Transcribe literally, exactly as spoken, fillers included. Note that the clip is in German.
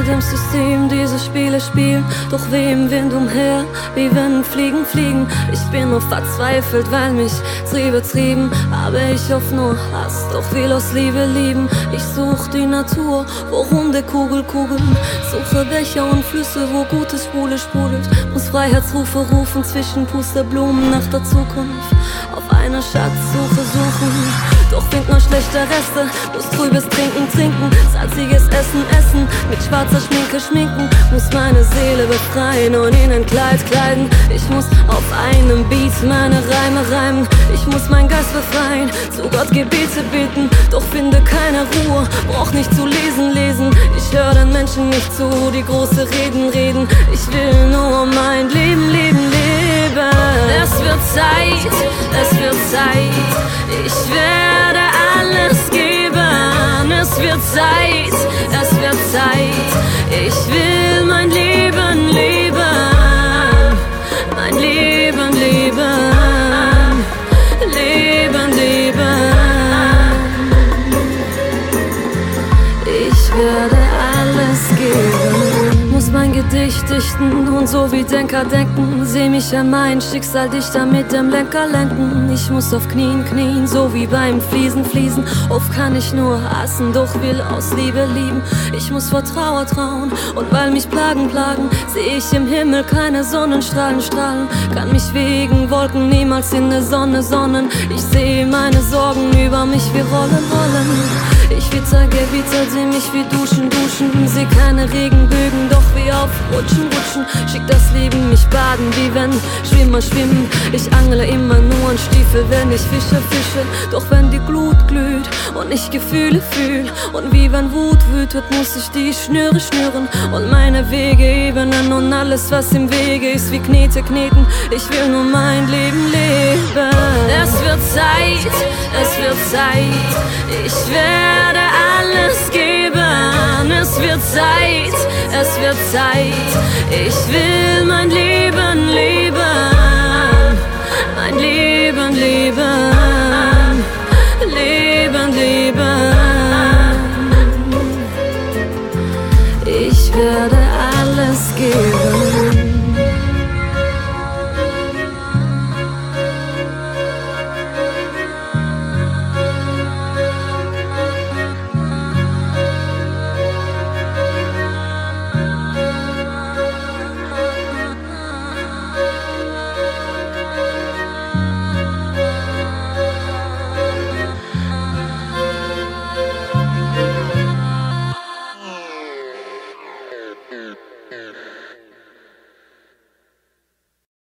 mit dem System diese Spiele spielen. Doch weh im Wind umher, wie wenn Fliegen fliegen. Ich bin nur verzweifelt, weil mich Triebe trieben. Aber ich hoffe nur Hass, doch will aus Liebe lieben. Ich such die Natur, wo runde Kugel kugeln. Suche Becher und Flüsse, wo Gutes Spule sprudelt. Muss Freiheitsrufe rufen zwischen Pusteblumen nach der Zukunft. Auf eine Schatzsuche suchen, doch find nur schlechte Reste. Muss trübes Trinken trinken, salziges Essen essen, mit schwarzer Schminke schminken. Muss meine Seele befreien und in ein Kleid kleiden. Ich muss auf einem Beat meine Reime reimen. Ich muss meinen Geist befreien, zu Gott Gebete beten. Doch finde keine Ruhe, brauch nicht zu lesen, lesen. Ich höre den Menschen nicht zu, die große Reden reden. Ich will nur mein Leben, leben, leben. Es wird Zeit, es wird Zeit. Ich werde alles geben. Es wird Zeit, es wird Zeit. Ich will mein Leben leben. Mein Leben leben. Leben leben. Ich werde alles geben. Muss mein Gedicht dichten und so wie Denker denken. Seh mich an mein Schicksal dichter mit dem Lenker lenken. Ich muss auf Knien knien, so wie beim Fließen fließen. Oft kann ich nur hassen, doch will aus Liebe lieben. Ich muss vor Trauer trauen und weil mich Plagen plagen, seh ich im Himmel keine Sonnenstrahlen strahlen. Kann mich wegen Wolken niemals in der Sonne sonnen. Ich sehe meine Sorgen über mich wie Rollen, Rollen. Ich witzer, Gewitter, seh mich wie duschen, duschen. Seh keine Regenbögen, doch wie auf Rutschen, rutschen. Schick das Leben mich baden, wie wenn Schwimmer schwimmen. Ich angle immer nur an Stiefel, wenn ich fische, fische. Doch wenn die Glut glüht und ich Gefühle fühl und wie wenn Wut wütet, muss ich die Schnüre schnüren und meine Wege ebnen und alles, was im Wege ist, wie Knete kneten. Ich will nur mein Leben leben. Es wird Zeit, es wird Zeit. Ich werde alles geben. Es wird Zeit, es wird Zeit. Ich will mein